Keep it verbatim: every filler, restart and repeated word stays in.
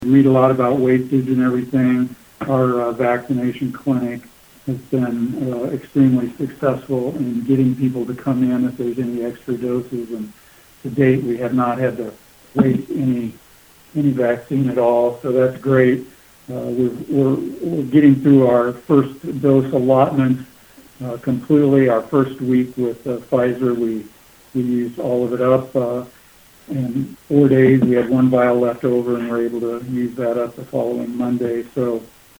read a lot about wastage and everything. Our uh, vaccination clinic has been uh, extremely successful in getting people to come in if there's any extra doses, and to date we have not had to waste any any vaccine at all, so that's great. Uh, we're, we're, we're getting through our first dose allotments uh, completely. Our first week with uh, Pfizer, we we used all of it up. Uh, in four days, we had one vial left over, and we're able to use that up the following Monday. So